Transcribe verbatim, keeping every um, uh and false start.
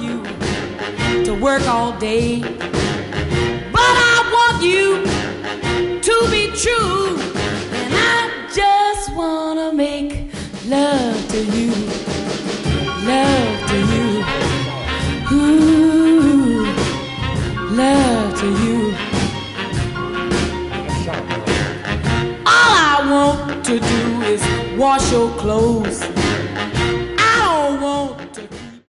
you to work all day, but I want you to be true, and I just wanna make love to you, love to you, ooh, love to you. All I want to do is wash your clothes,